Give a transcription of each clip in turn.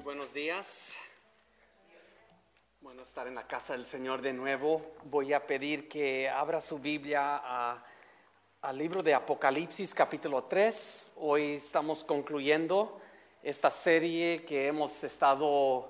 Buenos días. Bueno, estar en la casa del Señor de nuevo. Voy a pedir que abra su Biblia al libro de Apocalipsis, capítulo 3. Hoy estamos concluyendo esta serie que hemos estado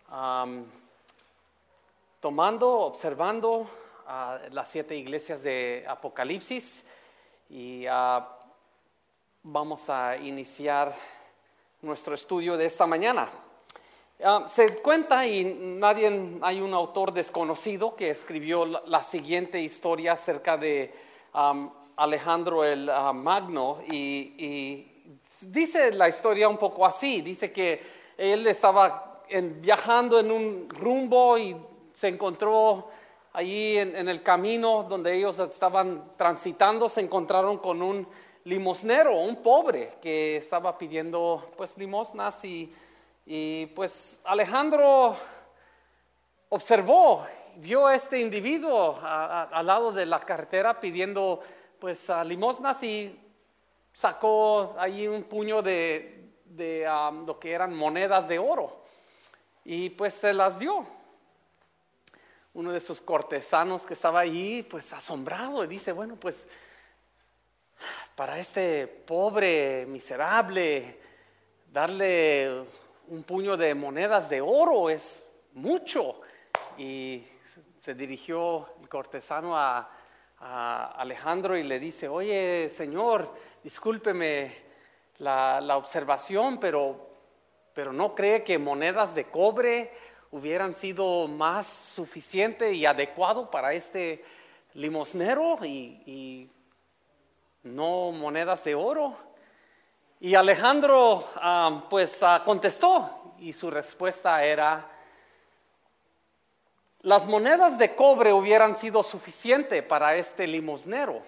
observando las 7 iglesias de Apocalipsis. Y vamos a iniciar nuestro estudio de esta mañana. Se cuenta, y hay un autor desconocido que escribió la siguiente historia acerca de Alejandro el Magno, y dice la historia un poco así. Dice que él estaba viajando en un rumbo y se encontró allí en el camino donde ellos estaban transitando, se encontraron con un limosnero, un pobre que estaba pidiendo pues limosnas, y pues Alejandro vio a este individuo al lado de la carretera pidiendo pues limosnas, y sacó allí un puño de lo que eran monedas de oro y pues se las dio. Uno de sus cortesanos que estaba allí pues asombrado y dice: bueno, pues para este pobre miserable darle un puño de monedas de oro es mucho. Y se dirigió el cortesano a Alejandro y le dice: oye, señor, discúlpeme la observación, pero ¿no cree que monedas de cobre hubieran sido más suficiente y adecuado para este limosnero y no monedas de oro? Y Alejandro contestó, y su respuesta era: las monedas de cobre hubieran sido suficiente para este limosnero,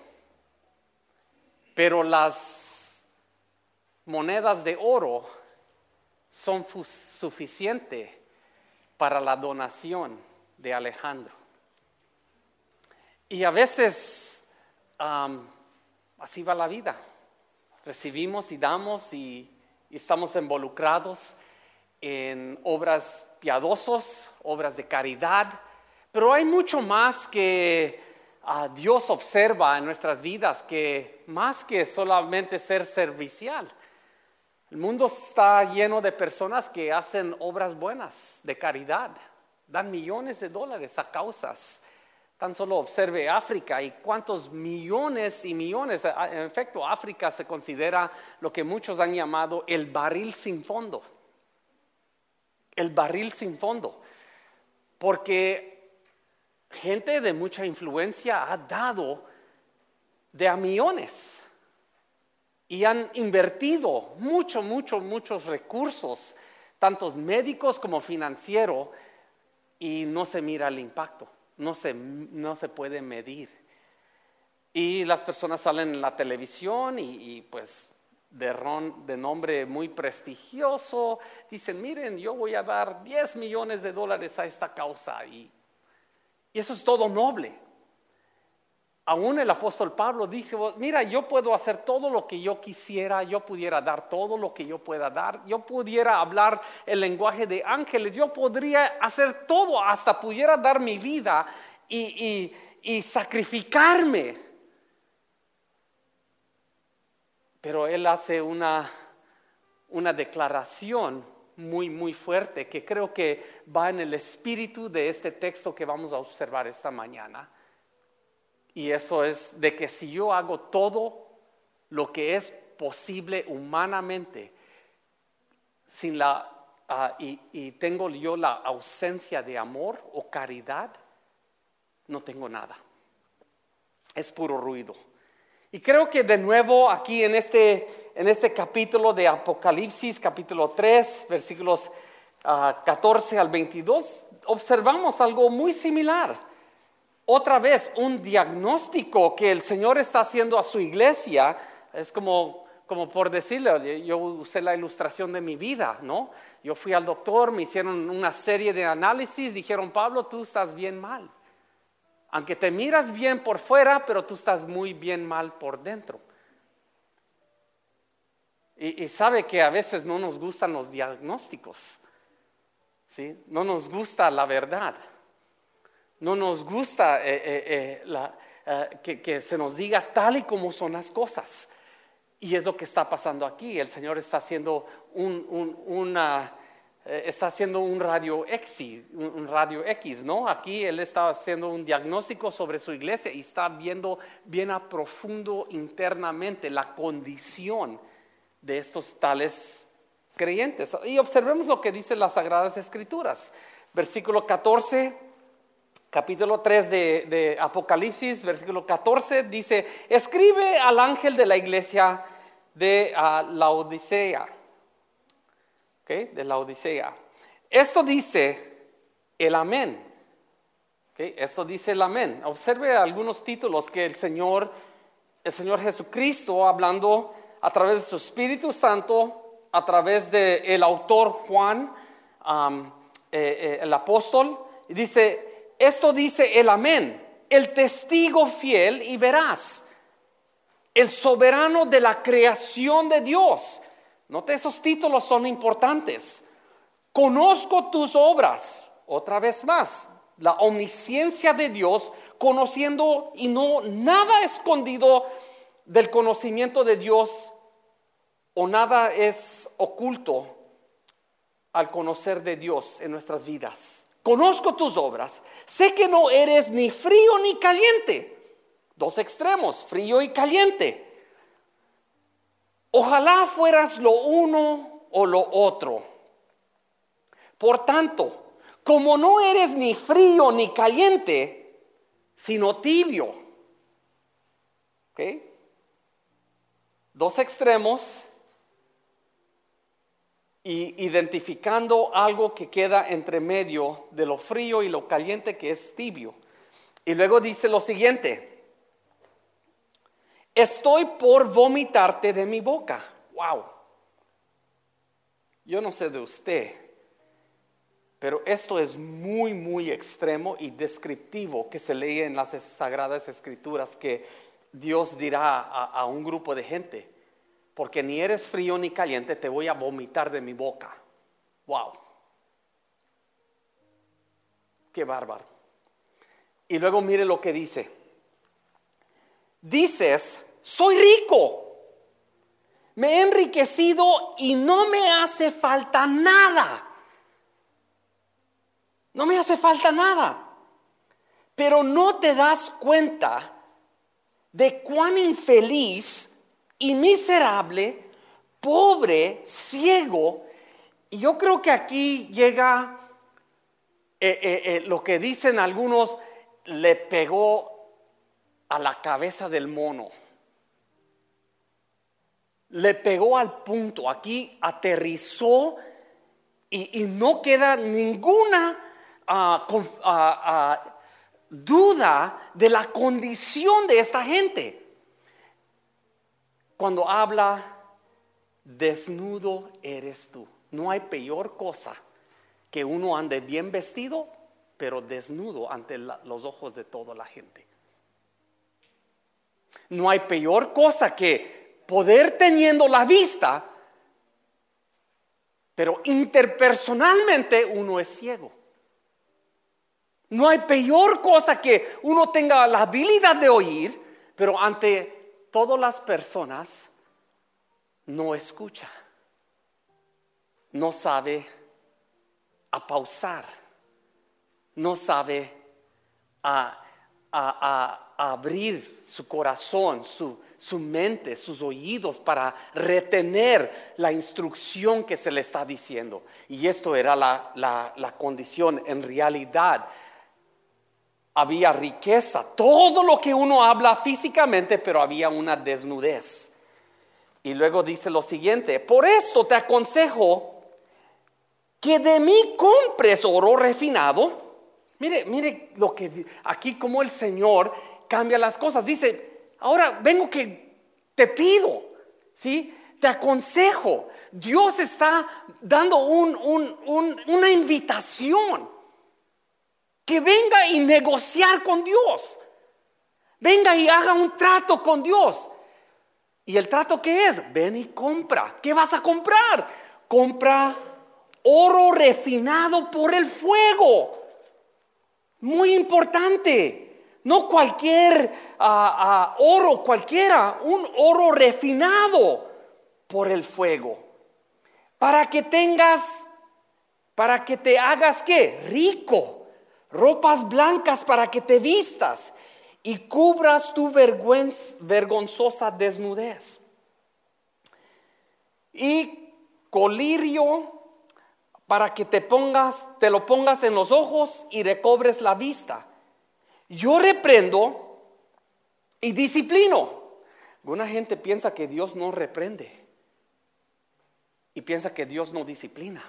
pero las monedas de oro son suficientes para la donación de Alejandro. Y a veces así va la vida. Recibimos y damos y estamos involucrados en obras piadosas, obras de caridad, pero hay mucho más que Dios observa en nuestras vidas, que más que solamente ser servicial. El mundo está lleno de personas que hacen obras buenas de caridad, dan millones de dólares a causas. Tan solo observe África y cuántos millones y millones. En efecto, África se considera lo que muchos han llamado el barril sin fondo. El barril sin fondo. Porque gente de mucha influencia ha dado de a millones y han invertido muchos recursos, tantos médicos como financieros, y no se mira el impacto. No se puede medir. Y las personas salen en la televisión y pues de nombre muy prestigioso dicen: miren, yo voy a dar 10 millones de dólares a esta causa, y eso es todo noble. Aún el apóstol Pablo dice: mira, yo puedo hacer todo lo que yo quisiera, yo pudiera dar todo lo que yo pueda dar, yo pudiera hablar el lenguaje de ángeles, yo podría hacer todo, hasta pudiera dar mi vida y sacrificarme. Pero él hace una declaración muy fuerte, que creo que va en el espíritu de este texto que vamos a observar esta mañana. Y eso es de que si yo hago todo lo que es posible humanamente y tengo yo la ausencia de amor o caridad, no tengo nada. Es puro ruido. Y creo que de nuevo aquí en este capítulo de Apocalipsis, capítulo 3, versículos 14 al 22, observamos algo muy similar. Otra vez, un diagnóstico que el Señor está haciendo a su iglesia. Es como por decirle, yo usé la ilustración de mi vida, ¿no? Yo fui al doctor, me hicieron una serie de análisis, dijeron: Pablo, tú estás bien mal. Aunque te miras bien por fuera, pero tú estás muy bien mal por dentro. Y sabe que a veces no nos gustan los diagnósticos. ¿sí? No nos gusta la verdad. No nos gusta que se nos diga tal y como son las cosas. Y es lo que está pasando aquí. El Señor está haciendo un radio X, ¿no? Aquí Él está haciendo un diagnóstico sobre su iglesia y está viendo bien a profundo internamente la condición de estos tales creyentes. Y observemos lo que dicen las Sagradas Escrituras. Versículo 14. Capítulo 3 de Apocalipsis, versículo 14, dice: escribe al ángel de la iglesia de Laodicea. ¿Okay? De Laodicea. Esto dice el amén. ¿Okay? Esto dice el amén. Observe algunos títulos que el Señor Jesucristo, hablando a través de su Espíritu Santo, a través del autor Juan, el apóstol, dice: esto dice el amén, el testigo fiel y veraz, el soberano de la creación de Dios. Note, esos títulos son importantes. Conozco tus obras, otra vez más, la omnisciencia de Dios, conociendo y no nada escondido del conocimiento de Dios, o nada es oculto al conocer de Dios en nuestras vidas. Conozco tus obras, sé que no eres ni frío ni caliente. Dos extremos, frío y caliente. Ojalá fueras lo uno o lo otro. Por tanto, como no eres ni frío ni caliente, sino tibio. ¿Ok? Dos extremos. Y identificando algo que queda entre medio de lo frío y lo caliente, que es tibio. Y luego dice lo siguiente: estoy por vomitarte de mi boca. Wow. Yo no sé de usted, pero esto es muy, muy extremo y descriptivo que se lee en las Sagradas Escrituras, que Dios dirá a un grupo de gente: porque ni eres frío ni caliente, te voy a vomitar de mi boca. Wow. Qué bárbaro. Y luego mire lo que dice. Dices: soy rico, me he enriquecido y no me hace falta nada. No me hace falta nada. Pero no te das cuenta de cuán infeliz y miserable, pobre, ciego. Y yo creo que aquí llega lo que dicen algunos: le pegó a la cabeza del mono. Le pegó al punto. Aquí aterrizó y no queda ninguna duda de la condición de esta gente. Cuando habla: desnudo eres tú. No hay peor cosa que uno ande bien vestido, pero desnudo ante los ojos de toda la gente. No hay peor cosa que poder teniendo la vista, pero interpersonalmente uno es ciego. No hay peor cosa que uno tenga la habilidad de oír, pero ante todas las personas no escucha, no sabe a pausar, no sabe a abrir su corazón, su mente, sus oídos para retener la instrucción que se le está diciendo. Y esto era la condición en realidad. Había riqueza, todo lo que uno habla físicamente, pero había una desnudez. Y luego dice lo siguiente: por esto te aconsejo que de mí compres oro refinado. Mire lo que aquí, como el Señor cambia las cosas. Dice: ahora vengo que te pido, ¿sí? Te aconsejo. Dios está dando una invitación. Que venga y negociar con Dios. Venga y haga un trato con Dios. ¿Y el trato qué es? Ven y compra. ¿Qué vas a comprar? Compra oro refinado por el fuego. Muy importante. No cualquier oro cualquiera, un oro refinado por el fuego. Para que te hagas ¿qué? Rico. Ropas blancas para que te vistas y cubras tu vergonzosa desnudez. Y colirio para que te lo pongas en los ojos y recobres la vista. Yo reprendo y disciplino. Alguna gente piensa que Dios no reprende y piensa que Dios no disciplina.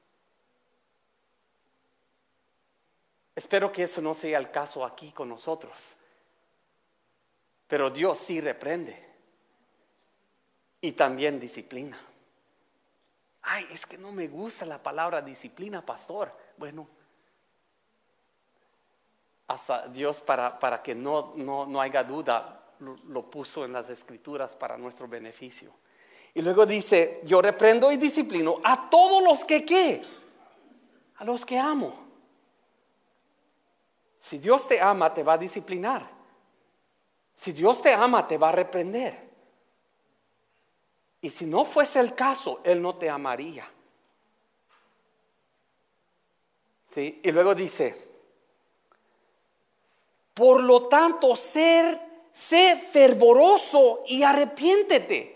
Espero que eso no sea el caso aquí con nosotros. Pero Dios sí reprende y también disciplina. Ay, es que no me gusta la palabra disciplina, pastor. Bueno, hasta Dios para que no haya duda lo puso en las Escrituras para nuestro beneficio. Y luego dice, yo reprendo y disciplino a todos los que ¿qué? A los que amo. Si Dios te ama, te va a disciplinar. Si Dios te ama, te va a reprender. Y si no fuese el caso, Él no te amaría. ¿Sí? Y luego dice, por lo tanto, sé fervoroso y arrepiéntete.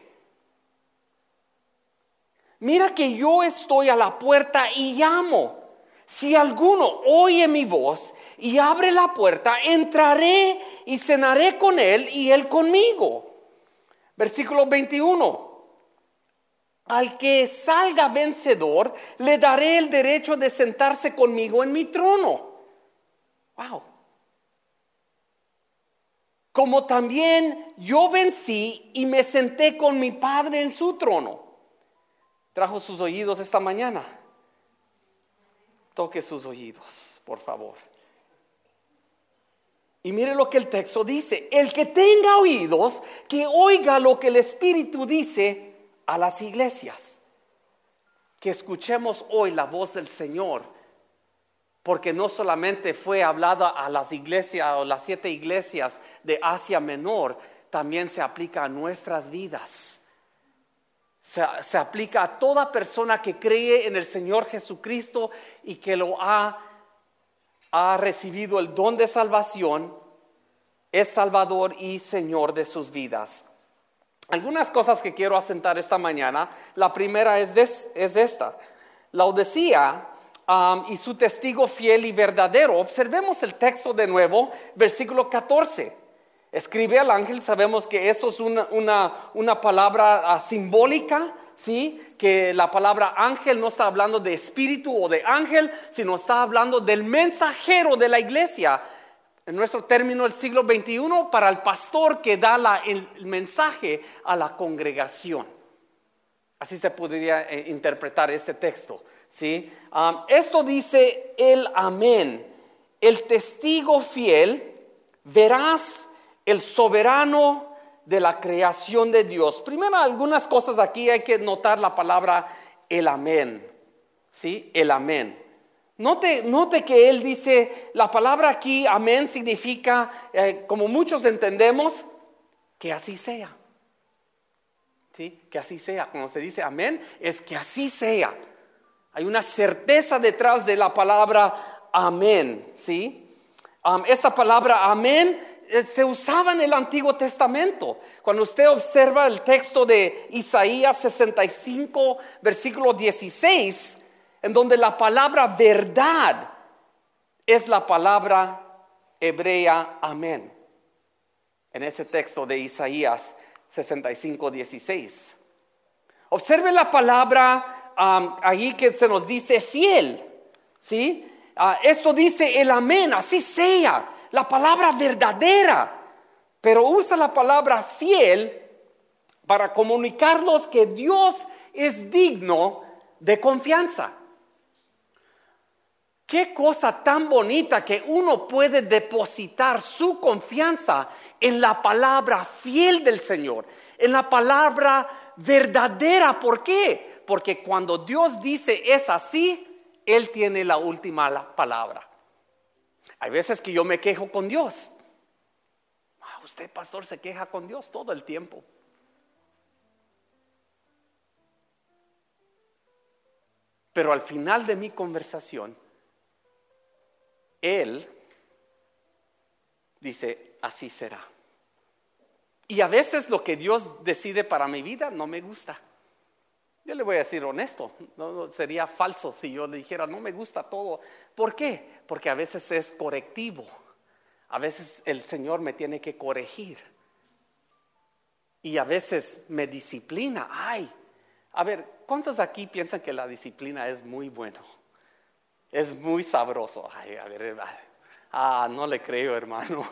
Mira que yo estoy a la puerta y llamo. Si alguno oye mi voz y abre la puerta, entraré y cenaré con él y él conmigo. Versículo 21. Al que salga vencedor, le daré el derecho de sentarse conmigo en mi trono. Wow. Como también yo vencí y me senté con mi Padre en su trono. Trajo sus oídos esta mañana. Toque sus oídos, por favor. Y mire lo que el texto dice. El que tenga oídos, que oiga lo que el Espíritu dice a las iglesias. Que escuchemos hoy la voz del Señor, porque no solamente fue hablada a las iglesias o las 7 iglesias de Asia Menor, también se aplica a nuestras vidas. Se aplica a toda persona que cree en el Señor Jesucristo y que lo ha recibido el don de salvación, es Salvador y Señor de sus vidas. Algunas cosas que quiero asentar esta mañana. La primera es esta. Laodicea y su testigo fiel y verdadero. Observemos el texto de nuevo, versículo 14. Escribe al ángel, sabemos que eso es una palabra simbólica, ¿sí? Que la palabra ángel no está hablando de espíritu o de ángel, sino está hablando del mensajero de la iglesia. En nuestro término, el siglo XXI, para el pastor que da el mensaje a la congregación. Así se podría interpretar este texto, ¿sí? Esto dice el amén, el testigo fiel, veraz, el soberano de la creación de Dios. Primero, algunas cosas aquí hay que notar la palabra el amén, ¿sí? El amén. Note que él dice, la palabra aquí, amén, significa, como muchos entendemos, que así sea. ¿Sí? Que así sea. Cuando se dice amén, es que así sea. Hay una certeza detrás de la palabra amén, ¿sí? Esta palabra amén se usaba en el Antiguo Testamento. Cuando usted observa el texto de Isaías 65, versículo 16, en donde la palabra verdad es la palabra hebrea amén. En ese texto de Isaías 65, 16. Observe la palabra ahí que se nos dice fiel, ¿sí? Esto dice el amén, así sea, la palabra verdadera, pero usa la palabra fiel para comunicarnos que Dios es digno de confianza. Qué cosa tan bonita que uno puede depositar su confianza en la palabra fiel del Señor, en la palabra verdadera. ¿Por qué? Porque cuando Dios dice es así, Él tiene la última palabra. Hay veces que yo me quejo con Dios. Usted, pastor, se queja con Dios todo el tiempo. Pero al final de mi conversación, Él dice, así será. Y a veces lo que Dios decide para mi vida no me gusta. Yo le voy a decir honesto, no sería falso si yo le dijera no me gusta todo. ¿Por qué? Porque a veces es correctivo. A veces el Señor me tiene que corregir. Y a veces me disciplina. A ver, ¿cuántos aquí piensan que la disciplina es muy bueno? Es muy sabroso. No le creo, hermano.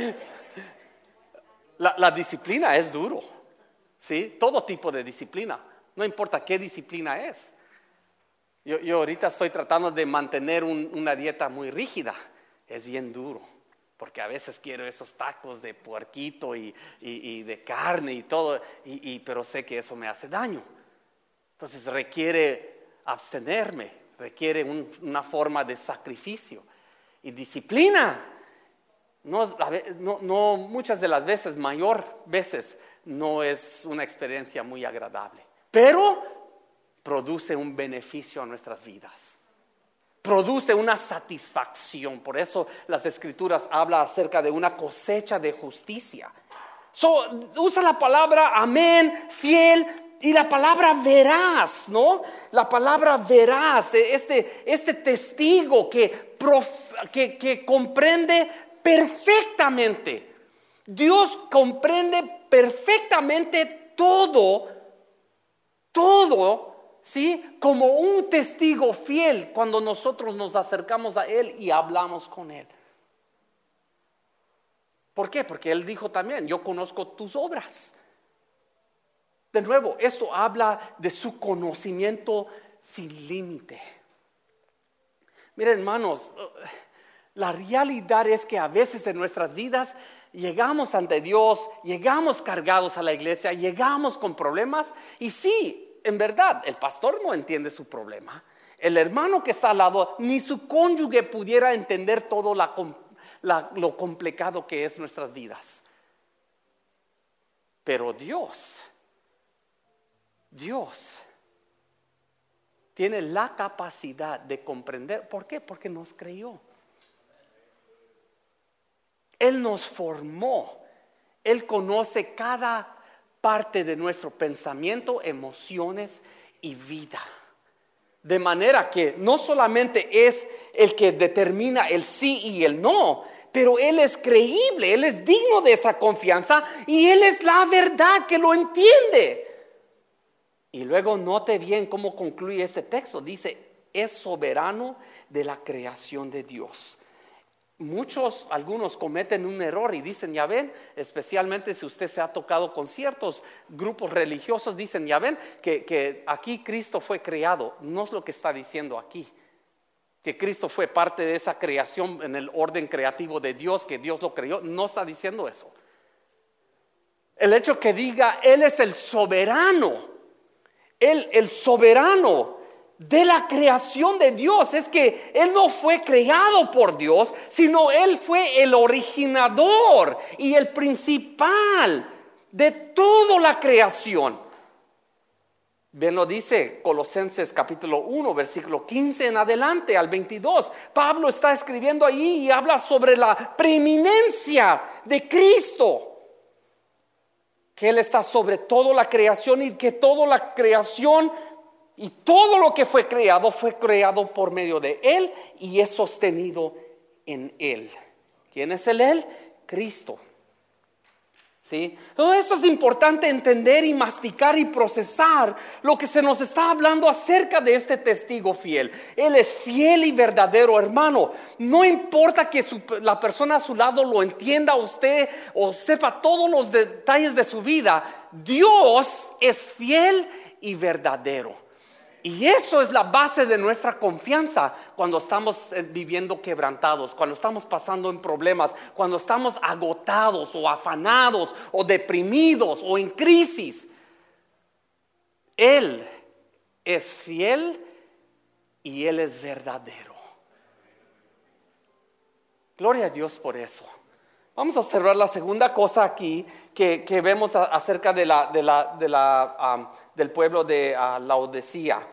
La disciplina es duro, ¿sí? Todo tipo de disciplina. No importa qué disciplina es. Yo ahorita estoy tratando de mantener una dieta muy rígida. Es bien duro. Porque a veces quiero esos tacos de puerquito y de carne y todo, pero sé que eso me hace daño. Entonces requiere abstenerme, requiere una forma de sacrificio. Y disciplina, no muchas de las veces, mayor veces, no es una experiencia muy agradable. Pero produce un beneficio a nuestras vidas. Produce una satisfacción. Por eso las Escrituras hablan acerca de una cosecha de justicia. Usa la palabra amén, fiel, y la palabra veraz, ¿no? La palabra veraz, este testigo que comprende perfectamente. Dios comprende perfectamente todo, ¿sí? Como un testigo fiel cuando nosotros nos acercamos a Él y hablamos con Él. ¿Por qué? Porque Él dijo también, yo conozco tus obras. De nuevo, esto habla de su conocimiento sin límite. Miren, hermanos, la realidad es que a veces en nuestras vidas llegamos ante Dios, llegamos cargados a la iglesia, llegamos con problemas y sí, en verdad, el pastor no entiende su problema. El hermano que está al lado, ni su cónyuge pudiera entender todo lo complicado que es nuestras vidas. Pero Dios tiene la capacidad de comprender. ¿Por qué? Porque nos creó. Él nos formó. Él conoce cada parte de nuestro pensamiento, emociones y vida. De manera que no solamente es el que determina el sí y el no, pero Él es creíble, Él es digno de esa confianza y Él es la verdad que lo entiende. Y luego note bien cómo concluye este texto. Dice, es soberano de la creación de Dios. Algunos cometen un error y dicen, ya ven, especialmente si usted se ha tocado con ciertos grupos religiosos, dicen, ya ven, que aquí Cristo fue creado. No es lo que está diciendo aquí. Que Cristo fue parte de esa creación en el orden creativo de Dios, que Dios lo creó. No está diciendo eso. El hecho que diga, Él es el soberano. El soberano de la creación de Dios es que Él no fue creado por Dios, sino Él fue el originador y el principal de toda la creación. Bien lo dice Colosenses capítulo 1, versículo 15 en adelante al 22. Pablo está escribiendo ahí y habla sobre la preeminencia de Cristo. Que Él está sobre toda la creación y que toda la creación y todo lo que fue creado por medio de Él y es sostenido en Él. ¿Quién es Él? Cristo. ¿Sí? Todo esto es importante entender y masticar y procesar lo que se nos está hablando acerca de este testigo fiel. Él es fiel y verdadero, hermano. No importa que la persona a su lado lo entienda usted o sepa todos los detalles de su vida. Dios es fiel y verdadero. Y eso es la base de nuestra confianza cuando estamos viviendo quebrantados, cuando estamos pasando en problemas, cuando estamos agotados o afanados o deprimidos o en crisis. Él es fiel y Él es verdadero. Gloria a Dios por eso. Vamos a observar la segunda cosa aquí que vemos acerca del pueblo de Laodicea.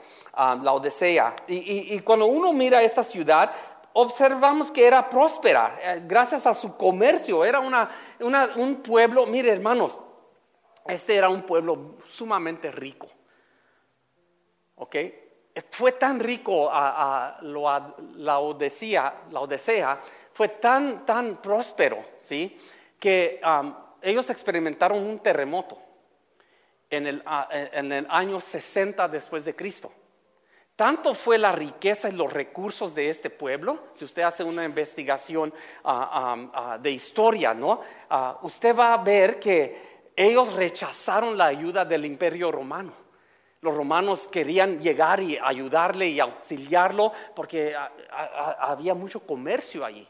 Y cuando uno mira esta ciudad, observamos que era próspera, gracias a su comercio. Era un pueblo, mire hermanos, este era un pueblo sumamente rico. ¿Ok? Fue tan rico Laodicea, fue tan próspero, ¿sí? Que ellos experimentaron un terremoto en el año 60 después de Cristo. Tanto fue la riqueza y los recursos de este pueblo. Si usted hace una investigación de historia, ¿no? Usted va a ver que ellos rechazaron la ayuda del Imperio Romano. Los romanos querían llegar y ayudarle y auxiliarlo porque había mucho comercio allí.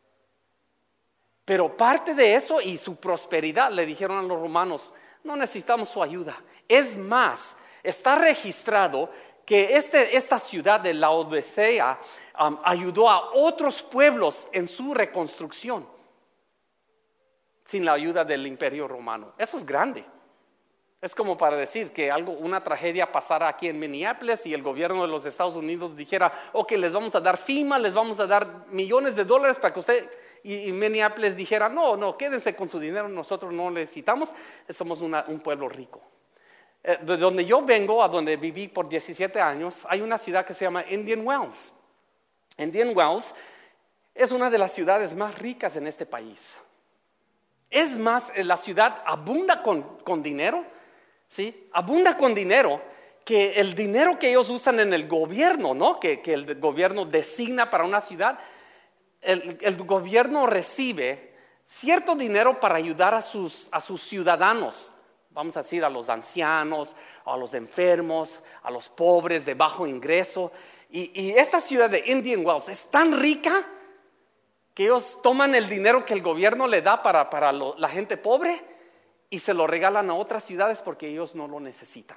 Pero parte de eso y su prosperidad le dijeron a los romanos: no necesitamos su ayuda. Es más, está registrado que esta ciudad de Laodicea ayudó a otros pueblos en su reconstrucción sin la ayuda del Imperio Romano. Eso es grande. Es como para decir que una tragedia pasara aquí en Minneapolis y el gobierno de los Estados Unidos dijera: ok, les vamos a dar FEMA, les vamos a dar millones de dólares para que usted, y Minneapolis dijera: no, quédense con su dinero, nosotros no necesitamos, somos un pueblo rico. De donde yo vengo, a donde viví por 17 años, hay una ciudad que se llama Indian Wells. Indian Wells es una de las ciudades más ricas en este país. Es más, la ciudad abunda con dinero, ¿sí? Abunda con dinero, que el dinero que ellos usan en el gobierno, ¿no? Que el gobierno designa para una ciudad, el gobierno recibe cierto dinero para ayudar a sus ciudadanos. Vamos a decir, a los ancianos, a los enfermos, a los pobres de bajo ingreso. Y esta ciudad de Indian Wells es tan rica que ellos toman el dinero que el gobierno le da para la gente pobre y se lo regalan a otras ciudades porque ellos no lo necesitan.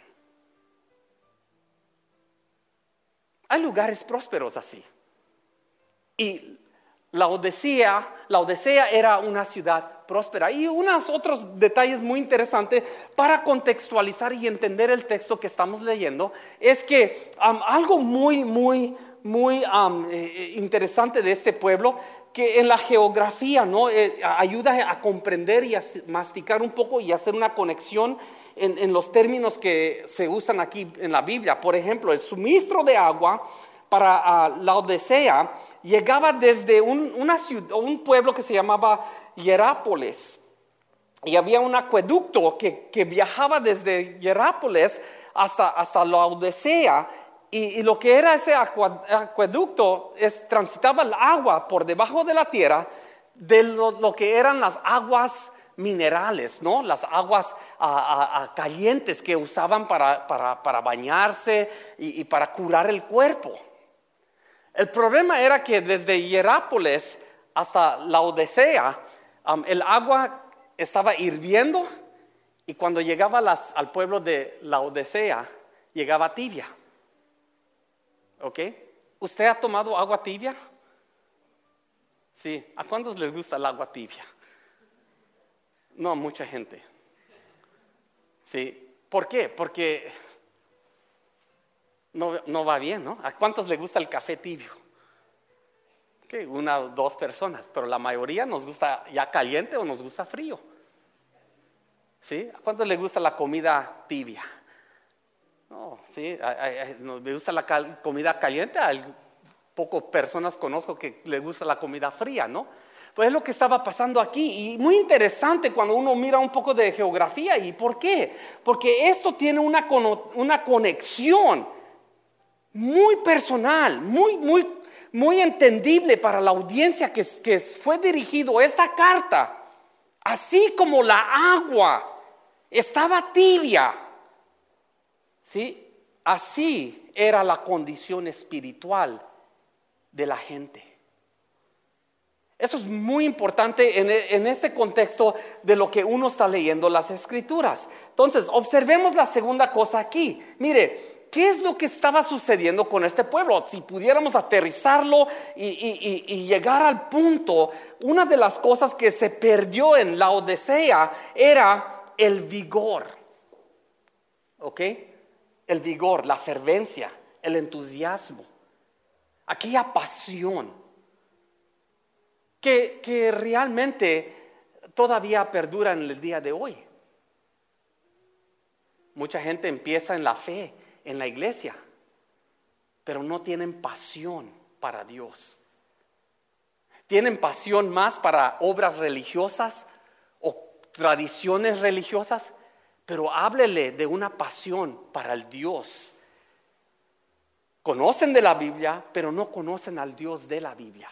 Hay lugares prósperos así. Y Laodicea era una ciudad próspera. Y unos otros detalles muy interesantes para contextualizar y entender el texto que estamos leyendo es que algo muy interesante de este pueblo, que en la geografía, ¿no? Ayuda a comprender y a masticar un poco y hacer una conexión en los términos que se usan aquí en la Biblia. Por ejemplo, el suministro de agua para Laodicea llegaba desde un pueblo que se llamaba Hierápolis. Y había un acueducto que viajaba desde Hierápolis hasta Laodicea. Y lo que era ese acueducto transitaba el agua por debajo de la tierra de lo que eran las aguas minerales, ¿no? Las aguas calientes que usaban para bañarse y para curar el cuerpo. El problema era que desde Hierápolis hasta Laodicea el agua estaba hirviendo, y cuando llegaba al pueblo de Laodicea llegaba tibia. ¿Ok? ¿Usted ha tomado agua tibia? Sí. ¿A cuántos les gusta el agua tibia? No, mucha gente. Sí. ¿Por qué? Porque no va bien, ¿no? ¿A cuántos les gusta el café tibio? Okay, 1 o 2 personas, pero la mayoría nos gusta ya caliente o nos gusta frío. ¿Sí? ¿A cuántos les gusta la comida tibia? No, sí, me gusta la comida caliente. Hay pocas personas conozco que les gusta la comida fría, ¿no? Pues es lo que estaba pasando aquí, y muy interesante cuando uno mira un poco de geografía. ¿Y por qué? Porque esto tiene una conexión muy personal, muy entendible para la audiencia que fue dirigido esta carta. Así como la agua estaba tibia, ¿sí? Así era la condición espiritual de la gente. Eso es muy importante en este contexto de lo que uno está leyendo las Escrituras. Entonces, observemos la segunda cosa aquí. Mire, ¿qué es lo que estaba sucediendo con este pueblo? Si pudiéramos aterrizarlo y llegar al punto, una de las cosas que se perdió en Laodicea era el vigor. ¿Ok? El vigor, la fervencia, el entusiasmo, aquella pasión que realmente todavía perdura en el día de hoy. Mucha gente empieza en la fe, en la iglesia, pero no tienen pasión para Dios. Tienen pasión más para obras religiosas o tradiciones religiosas, pero háblele de una pasión para el Dios. Conocen de la Biblia, pero no conocen al Dios de la Biblia.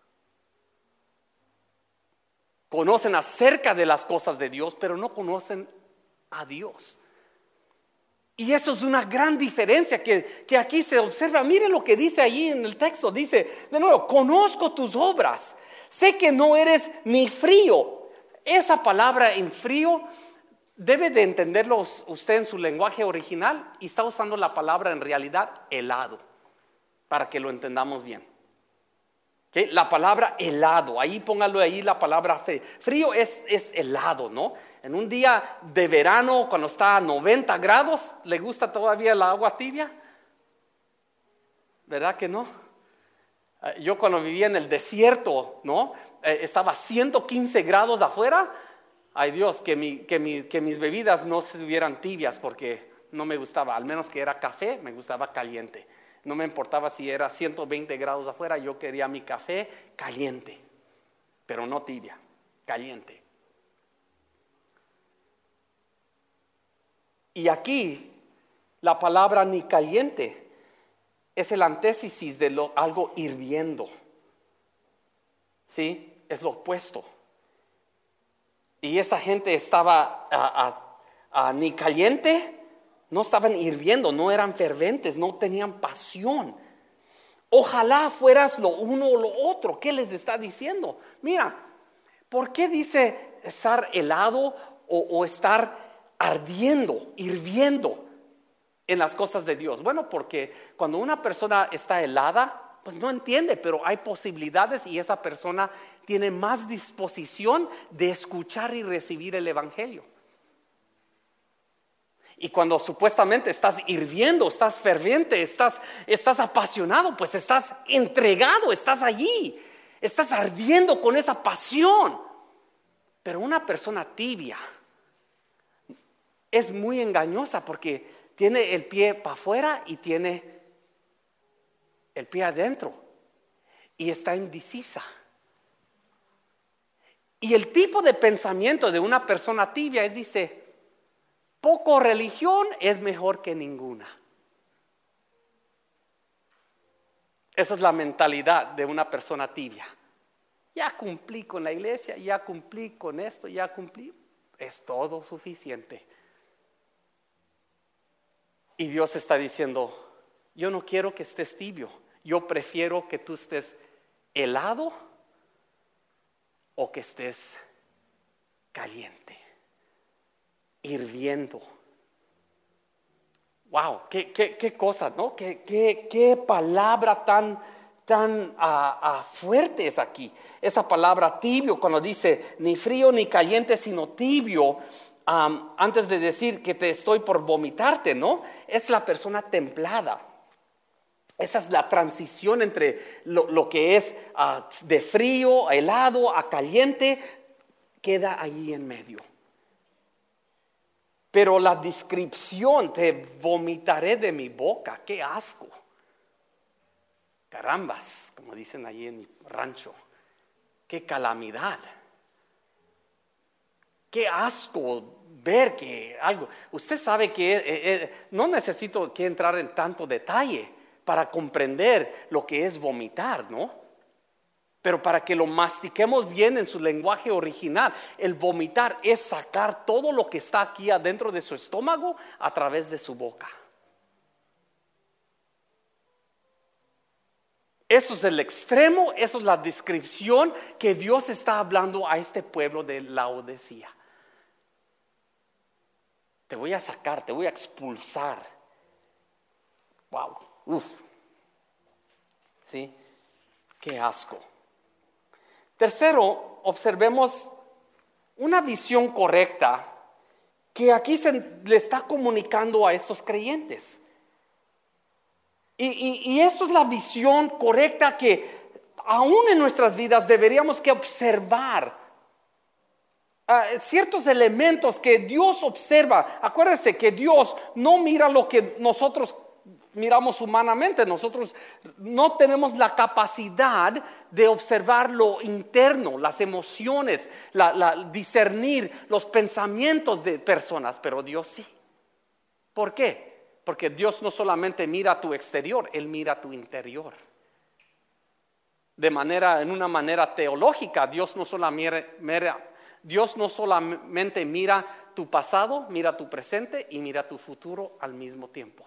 Conocen acerca de las cosas de Dios, pero no conocen a Dios. Y eso es una gran diferencia que aquí se observa. Miren lo que dice allí en el texto. Dice, de nuevo, conozco tus obras. Sé que no eres ni frío. Esa palabra en frío debe de entenderlo usted en su lenguaje original. Y está usando la palabra en realidad helado, para que lo entendamos bien. ¿Okay? La palabra helado, ahí póngalo ahí la palabra frío. Frío es helado, ¿no? En un día de verano, cuando está a 90 grados, ¿le gusta todavía el agua tibia? ¿Verdad que no? Yo cuando vivía en el desierto, ¿no? Estaba a 115 grados afuera. Ay Dios, que mis bebidas no estuvieran tibias porque no me gustaba. Al menos que era café, me gustaba caliente. No me importaba si era 120 grados afuera, yo quería mi café caliente, pero no tibia, caliente. Y aquí la palabra ni caliente es el antítesis de algo hirviendo. ¿Sí? Es lo opuesto. Y esa gente estaba ni caliente, no estaban hirviendo, no eran ferventes, no tenían pasión. Ojalá fueras lo uno o lo otro. ¿Qué les está diciendo? Mira, ¿por qué dice estar helado o estar ardiendo, hirviendo en las cosas de Dios? Bueno, porque cuando una persona está helada, pues no entiende, pero hay posibilidades y esa persona tiene más disposición de escuchar y recibir el evangelio. Y cuando supuestamente estás hirviendo, estás ferviente, estás apasionado, pues estás entregado, estás allí, estás ardiendo con esa pasión. Pero una persona tibia es muy engañosa porque tiene el pie para afuera y tiene el pie adentro y está indecisa. Y el tipo de pensamiento de una persona tibia dice, poco religión es mejor que ninguna. Esa es la mentalidad de una persona tibia. Ya cumplí con la iglesia, ya cumplí con esto, ya cumplí. Es todo suficiente. Y Dios está diciendo, yo no quiero que estés tibio. Yo prefiero que tú estés helado o que estés caliente, hirviendo. Wow, qué cosa, ¿no? Qué palabra tan fuerte es aquí. Esa palabra tibio, cuando dice ni frío ni caliente, sino tibio, antes de decir que te estoy por vomitarte, ¿no? Es la persona templada. Esa es la transición entre lo que es de frío a helado a caliente, queda allí en medio. Pero la descripción, te vomitaré de mi boca, qué asco. Carambas, como dicen allí en mi rancho, qué calamidad. Qué asco ver que algo. Usted sabe que no necesito que entrar en tanto detalle para comprender lo que es vomitar, ¿no? Pero para que lo mastiquemos bien en su lenguaje original, el vomitar es sacar todo lo que está aquí adentro de su estómago a través de su boca. Eso es el extremo, eso es la descripción que Dios está hablando a este pueblo de Laodicea. Te voy a sacar, te voy a expulsar. Wow. Uf. ¿Sí? Qué asco. Tercero, observemos una visión correcta que aquí se le está comunicando a estos creyentes. Y esto es la visión correcta que aún en nuestras vidas deberíamos que observar. Ciertos elementos que Dios observa. Acuérdense que Dios no mira lo que nosotros miramos humanamente. Nosotros no tenemos la capacidad de observar lo interno, las emociones, discernir los pensamientos de personas, pero Dios sí. ¿Por qué? Porque Dios no solamente mira tu exterior, Él mira tu interior. En una manera teológica, Dios no solamente mira tu pasado, mira tu presente y mira tu futuro al mismo tiempo.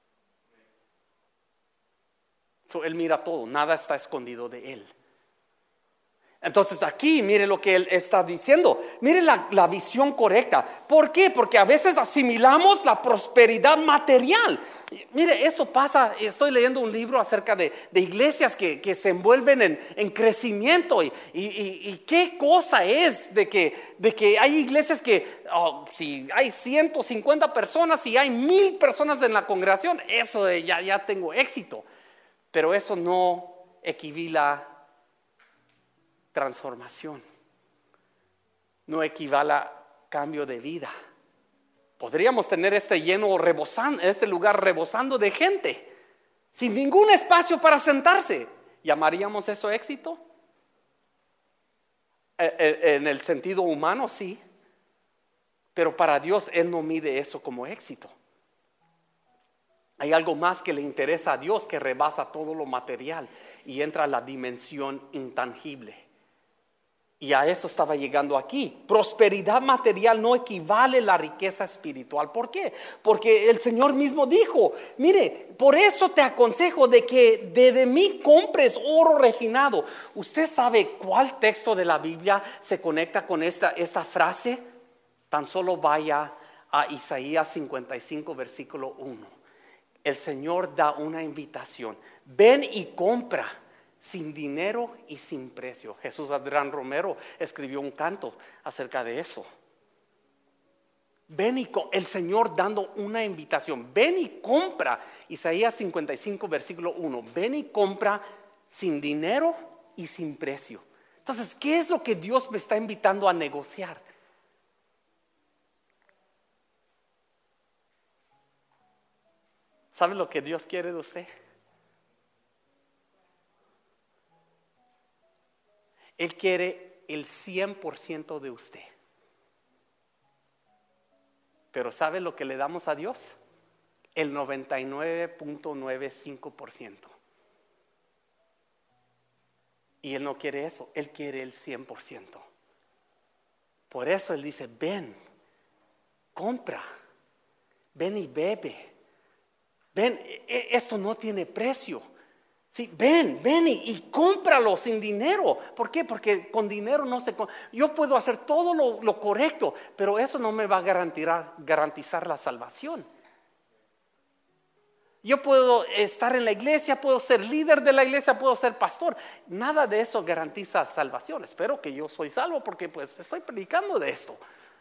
Él mira todo, nada está escondido de Él. Entonces aquí mire lo que Él está diciendo, mire la visión correcta. ¿Por qué? Porque a veces asimilamos la prosperidad material. Mire, esto pasa, estoy leyendo un libro acerca de iglesias que se envuelven en crecimiento y qué cosa es de que hay iglesias que si hay 150 personas y hay 1000 personas en la congregación, eso ya tengo éxito. Pero eso no equivale transformación, no equivale a cambio de vida. Podríamos tener este lugar rebosando de gente, sin ningún espacio para sentarse. ¿Llamaríamos eso éxito? En el sentido humano, sí, pero para Dios Él no mide eso como éxito. Hay algo más que le interesa a Dios que rebasa todo lo material y entra a la dimensión intangible. Y a eso estaba llegando aquí. Prosperidad material no equivale a la riqueza espiritual. ¿Por qué? Porque el Señor mismo dijo, mire, por eso te aconsejo de que de mí compres oro refinado. ¿Usted sabe cuál texto de la Biblia se conecta con esta frase? Tan solo vaya a Isaías 55, versículo 1. El Señor da una invitación. Ven y compra. Sin dinero y sin precio. Jesús Adrián Romero escribió un canto acerca de eso. El Señor dando una invitación. Ven y compra. Isaías 55, versículo 1. Ven y compra sin dinero y sin precio. Entonces, ¿qué es lo que Dios me está invitando a negociar? ¿Sabe lo que Dios quiere de usted? Él quiere el 100% de usted. Pero ¿sabe lo que le damos a Dios? El 99.95%. Y Él no quiere eso, Él quiere el 100%. Por eso Él dice, ven, compra, ven y bebe. Ven, esto no tiene precio. Sí, ven y cómpralo sin dinero. ¿Por qué? Porque con dinero no se compra. Yo puedo hacer todo lo correcto, pero eso no me va a garantizar la salvación. Yo puedo estar en la iglesia, puedo ser líder de la iglesia, puedo ser pastor. Nada de eso garantiza salvación. Espero que yo soy salvo porque pues estoy predicando de esto.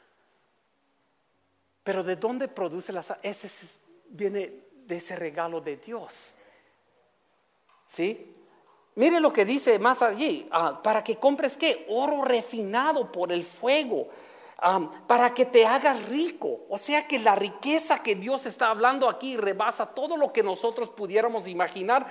Pero ¿de dónde produce la salvación? Viene de ese regalo de Dios. ¿Sí? Mire lo que dice más allí, para que compres ¿qué? Oro refinado por el fuego, para que te hagas rico. O sea que la riqueza que Dios está hablando aquí rebasa todo lo que nosotros pudiéramos imaginar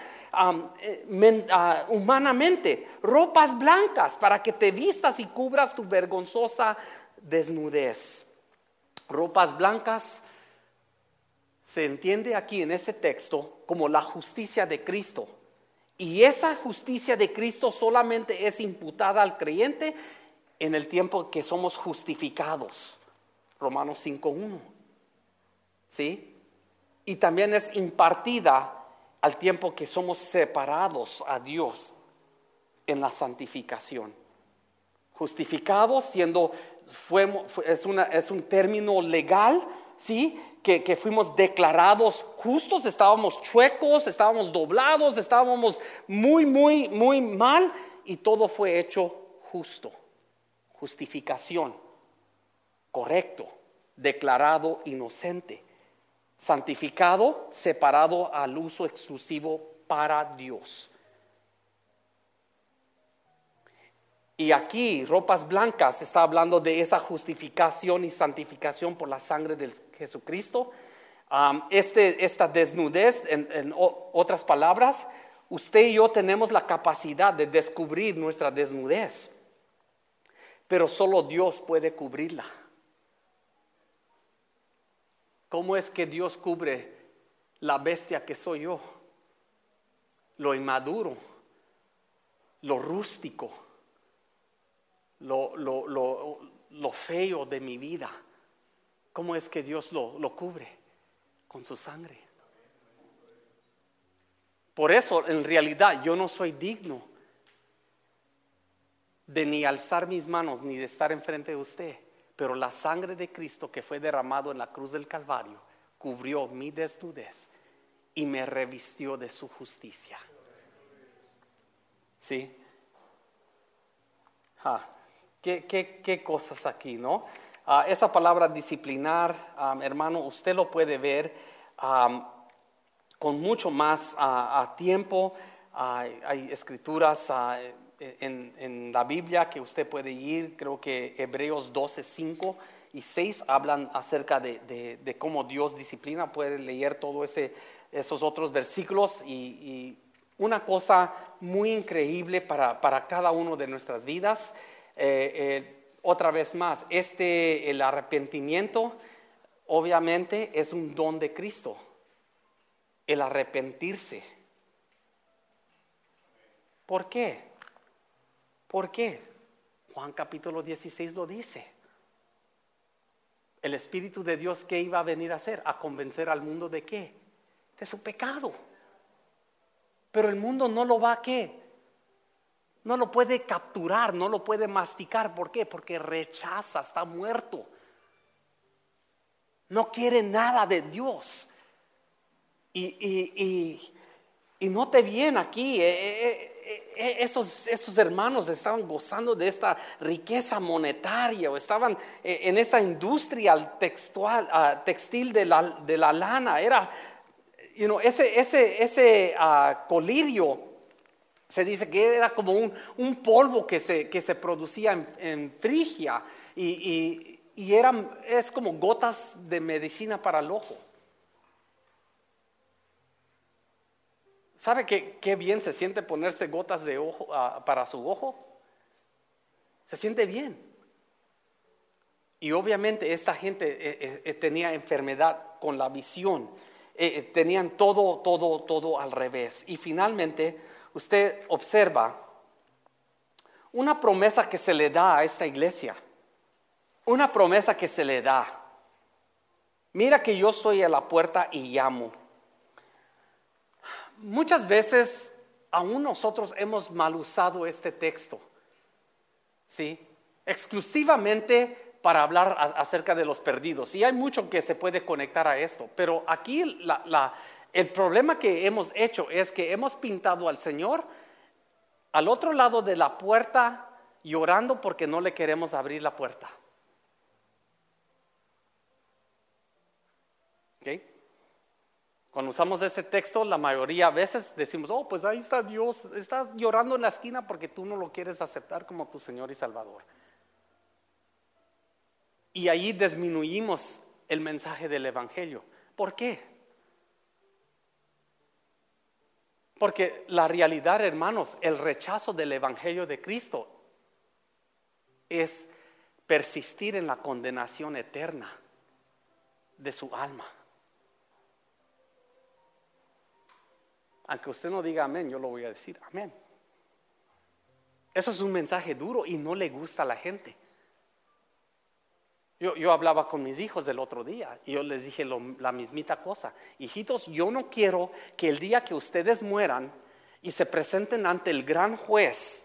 humanamente. Ropas blancas para que te vistas y cubras tu vergonzosa desnudez. Ropas blancas se entiende aquí en ese texto como la justicia de Cristo. Y esa justicia de Cristo solamente es imputada al creyente en el tiempo que somos justificados. Romanos 5:1. ¿Sí? Y también es impartida al tiempo que somos separados a Dios en la santificación. Justificados es un término legal ¿sí? Que fuimos declarados justos, estábamos chuecos, estábamos doblados, estábamos muy, muy, muy mal, y todo fue hecho justo. Justificación, correcto, declarado inocente, santificado, separado al uso exclusivo para Dios. Y aquí, ropas blancas, está hablando de esa justificación y santificación por la sangre de Jesucristo. Esta desnudez, en otras palabras, usted y yo tenemos la capacidad de descubrir nuestra desnudez, pero solo Dios puede cubrirla. ¿Cómo es que Dios cubre la bestia que soy yo? Lo inmaduro, lo rústico, lo feo de mi vida. ¿Cómo es que Dios lo cubre? Con su sangre. Por eso, en realidad, yo no soy digno de ni alzar mis manos ni de estar enfrente de usted. Pero la sangre de Cristo que fue derramado en la cruz del Calvario cubrió mi desnudez y me revistió de su justicia. ¿Sí? ¿Qué cosas aquí, no? Esa palabra disciplinar, hermano, usted lo puede ver con mucho más tiempo. Hay escrituras en la Biblia que usted puede ir. Creo que Hebreos 12, 5 y 6 hablan acerca de cómo Dios disciplina. Puede leer todos esos otros versículos y una cosa muy increíble para cada uno de nuestras vidas. Otra vez más, el arrepentimiento obviamente es un don de Cristo. El arrepentirse. ¿Por qué? ¿Por qué? Juan capítulo 16 lo dice. El Espíritu de Dios, ¿qué iba a venir a hacer? A convencer al mundo ¿de qué? De su pecado. Pero el mundo no lo va a ¿qué? No lo puede capturar, no lo puede masticar. ¿Por qué? Porque rechaza, está muerto. No quiere nada de Dios. Y note bien aquí, estos hermanos estaban gozando de esta riqueza monetaria, o estaban en esta industria textil de la lana. Era, ese colirio, se dice que era como un polvo que se producía en Frigia, y es como gotas de medicina para el ojo. ¿Sabe qué bien se siente ponerse gotas de ojo para su ojo? Se siente bien. Y obviamente esta gente tenía enfermedad con la visión. Tenían todo al revés. Y finalmente usted observa una promesa que se le da a esta iglesia. Una promesa que se le da. Mira que yo estoy a la puerta y llamo. Muchas veces aún nosotros hemos mal usado este texto, ¿sí? Exclusivamente para hablar acerca de los perdidos. Y hay mucho que se puede conectar a esto, pero aquí el problema que hemos hecho es que hemos pintado al Señor al otro lado de la puerta llorando porque no le queremos abrir la puerta. ¿Ok? Cuando usamos ese texto, la mayoría de veces decimos, oh, pues ahí está Dios, está llorando en la esquina porque tú no lo quieres aceptar como tu Señor y Salvador. Y ahí disminuimos el mensaje del Evangelio. ¿Por qué? Porque la realidad, hermanos, el rechazo del Evangelio de Cristo es persistir en la condenación eterna de su alma. Aunque usted no diga amén, yo lo voy a decir amén. Eso es un mensaje duro y no le gusta a la gente. Yo hablaba con mis hijos el otro día y yo les dije la mismita cosa. Hijitos, yo no quiero que el día que ustedes mueran y se presenten ante el gran juez,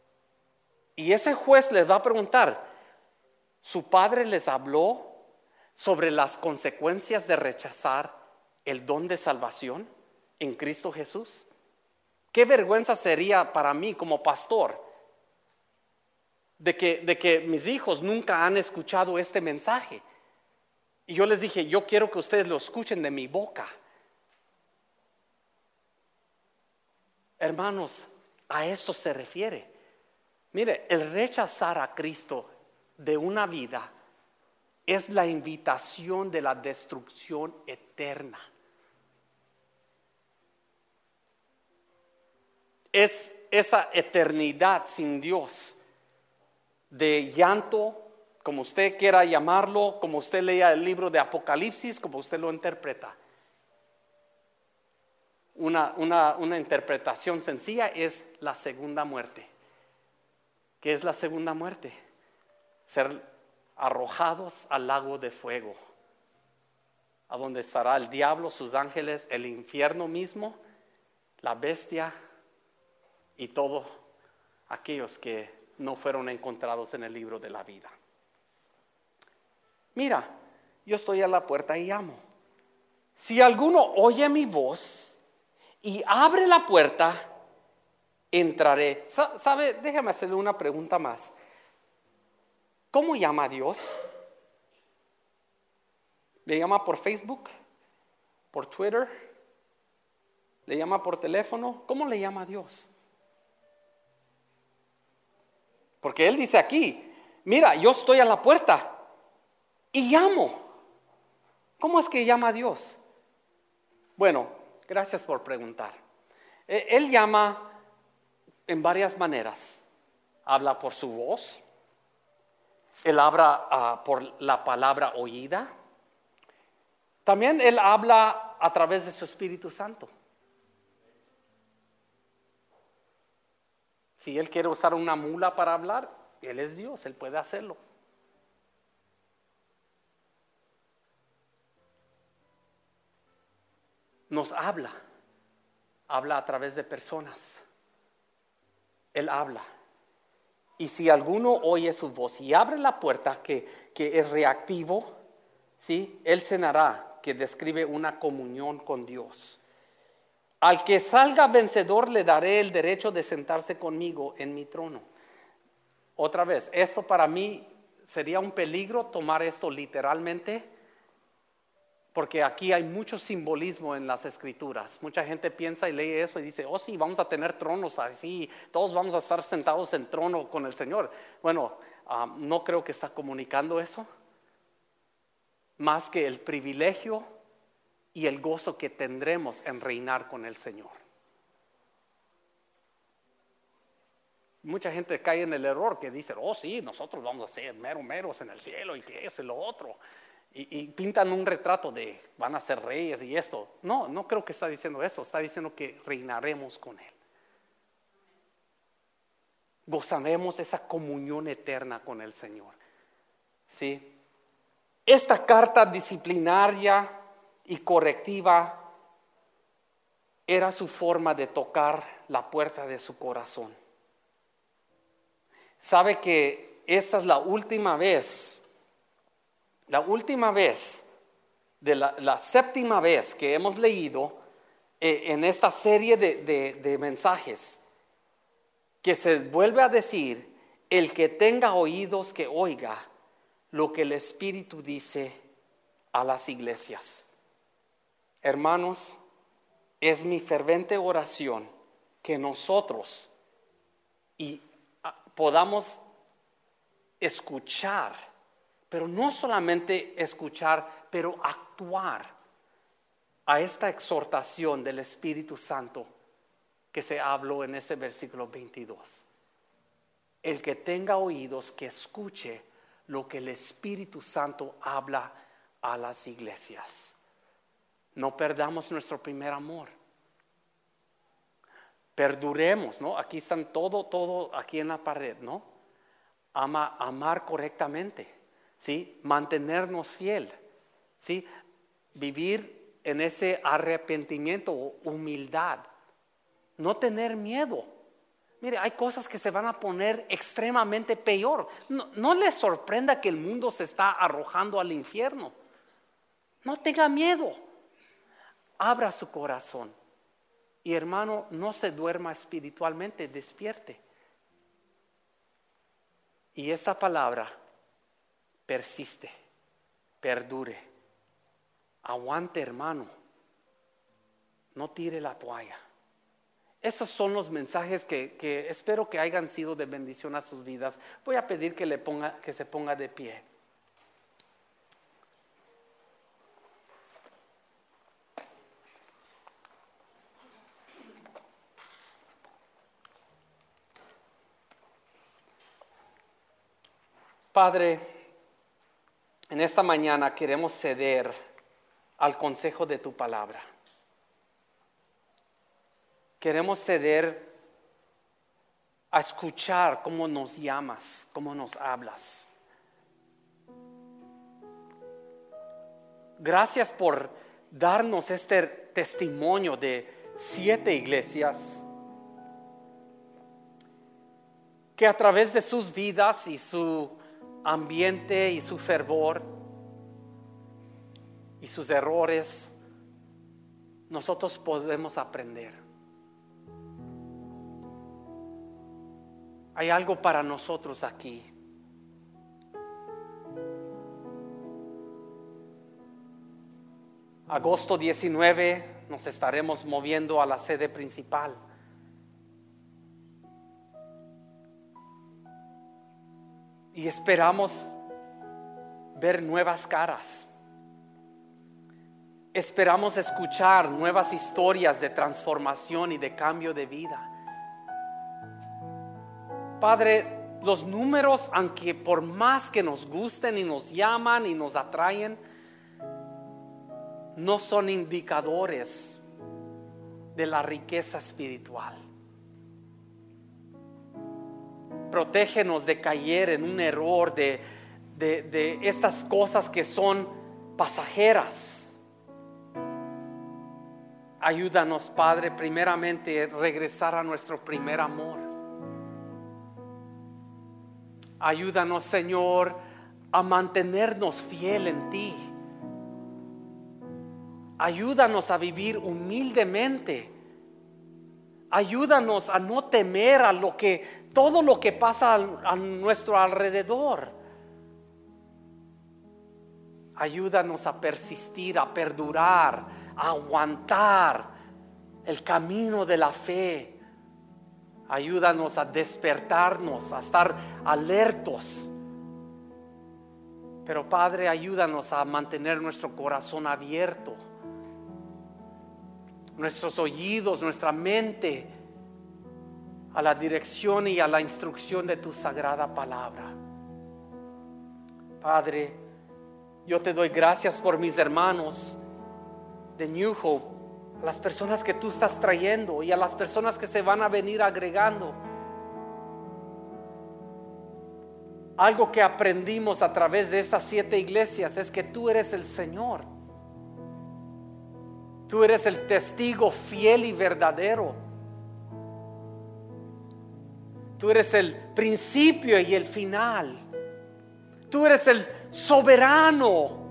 y ese juez les va a preguntar, ¿su padre les habló sobre las consecuencias de rechazar el don de salvación en Cristo Jesús? Qué vergüenza sería para mí como pastor de que mis hijos nunca han escuchado este mensaje. Y yo les dije, yo quiero que ustedes lo escuchen de mi boca. Hermanos, a esto se refiere. Mire, el rechazar a Cristo de una vida es la invitación de la destrucción eterna. Es esa eternidad sin Dios, de llanto, como usted quiera llamarlo, como usted lea el libro de Apocalipsis, como usted lo interpreta. Una interpretación sencilla es la segunda muerte. ¿Qué es la segunda muerte? Ser arrojados al lago de fuego, a donde estará el diablo, sus ángeles, el infierno mismo, la bestia y todos aquellos que no fueron encontrados en el libro de la vida. Mira, yo estoy a la puerta y llamo. Si alguno oye mi voz y abre la puerta, entraré. ¿Sabe? Déjame hacerle una pregunta más. ¿Cómo llama a Dios? ¿Le llama por Facebook? ¿Por Twitter? ¿Le llama por teléfono? ¿Cómo le llama a Dios? Porque Él dice aquí, mira, yo estoy a la puerta y llamo. ¿Cómo es que llama a Dios? Bueno, gracias por preguntar. Él llama en varias maneras. Habla por su voz. Él habla por la palabra oída. También Él habla a través de su Espíritu Santo. Si Él quiere usar una mula para hablar, Él es Dios, Él puede hacerlo. Nos habla a través de personas. Él habla. Y si alguno oye su voz y abre la puerta, que es reactivo, ¿sí? Él cenará, que describe una comunión con Dios. Al que salga vencedor le daré el derecho de sentarse conmigo en mi trono. Otra vez, esto para mí sería un peligro tomar esto literalmente, porque aquí hay mucho simbolismo en las escrituras. Mucha gente piensa y lee eso y dice, oh sí, vamos a tener tronos así, todos vamos a estar sentados en trono con el Señor. Bueno, no creo que está comunicando eso, más que el privilegio y el gozo que tendremos en reinar con el Señor. Mucha gente cae en el error que dice, oh sí, nosotros vamos a ser meros en el cielo y que es lo otro. Y pintan un retrato de van a ser reyes y esto. No creo que está diciendo eso. Está diciendo que reinaremos con Él. Gozaremos esa comunión eterna con el Señor. ¿Sí? Esta carta disciplinaria y correctiva era su forma de tocar la puerta de su corazón. Sabe que esta es la última vez de la séptima vez que hemos leído en esta serie de mensajes, que se vuelve a decir, el que tenga oídos que oiga lo que el Espíritu dice a las iglesias. Hermanos, es mi fervente oración que nosotros podamos escuchar, pero no solamente escuchar, pero actuar a esta exhortación del Espíritu Santo que se habló en este versículo 22. El que tenga oídos que escuche lo que el Espíritu Santo habla a las iglesias. No perdamos nuestro primer amor. Perduremos, ¿no? Aquí están todo aquí en la pared, ¿no? Amar correctamente, ¿sí? Mantenernos fiel, ¿sí? Vivir en ese arrepentimiento o humildad. No tener miedo. Mire, hay cosas que se van a poner extremadamente peor. No les sorprenda que el mundo se está arrojando al infierno. No tenga miedo. Abra su corazón. Y hermano, no se duerma espiritualmente, despierte. Y esta palabra persiste, perdure. Aguante, hermano. No tire la toalla. Esos son los mensajes que espero que hayan sido de bendición a sus vidas. Voy a pedir que se ponga de pie. Padre, en esta mañana queremos ceder al consejo de tu palabra. Queremos ceder a escuchar cómo nos llamas, cómo nos hablas. Gracias por darnos este testimonio de 7 iglesias que a través de sus vidas y su ambiente y su fervor y sus errores, nosotros podemos aprender. Hay algo para nosotros aquí. Agosto 19 nos estaremos moviendo a la sede principal. Y esperamos ver nuevas caras. Esperamos escuchar nuevas historias de transformación y de cambio de vida. Padre, los números, aunque por más que nos gusten y nos llaman y nos atraen, no son indicadores de la riqueza espiritual. Protégenos de caer en un error de estas cosas que son pasajeras. Ayúdanos, Padre, primeramente a regresar a nuestro primer amor. Ayúdanos, Señor, a mantenernos fiel en ti. Ayúdanos a vivir humildemente. Ayúdanos a no temer a todo lo que pasa a nuestro alrededor. Ayúdanos a persistir, a perdurar, a aguantar el camino de la fe. Ayúdanos a despertarnos, a estar alertos. Pero Padre, ayúdanos a mantener nuestro corazón abierto, nuestros oídos, nuestra mente a la dirección y a la instrucción de tu sagrada palabra. Padre, yo te doy gracias por mis hermanos de New Hope, a las personas que tú estás trayendo y a las personas que se van a venir agregando. Algo que aprendimos a través de estas 7 iglesias es que tú eres el Señor. Tú eres el testigo fiel y verdadero. Tú eres el principio y el final. Tú eres el soberano.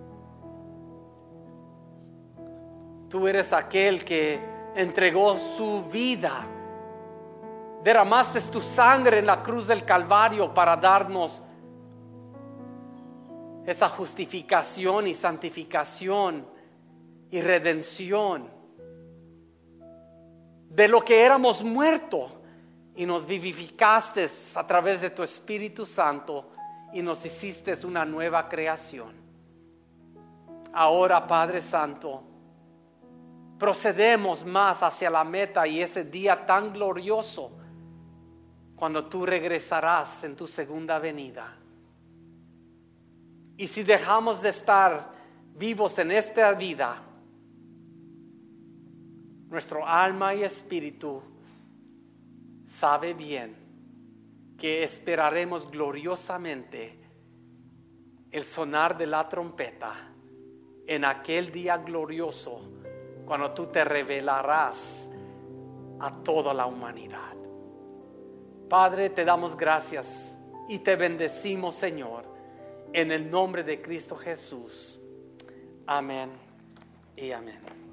Tú eres aquel que entregó su vida. Derramaste tu sangre en la cruz del Calvario para darnos esa justificación y santificación y redención de lo que éramos muertos, y nos vivificaste a través de tu Espíritu Santo y nos hiciste una nueva creación. Ahora, Padre Santo, procedemos más hacia la meta y ese día tan glorioso cuando tú regresarás en tu segunda venida. Y si dejamos de estar vivos en esta vida, nuestro alma y espíritu sabe bien que esperaremos gloriosamente el sonar de la trompeta en aquel día glorioso cuando tú te revelarás a toda la humanidad. Padre, te damos gracias y te bendecimos, Señor, en el nombre de Cristo Jesús. Amén y amén.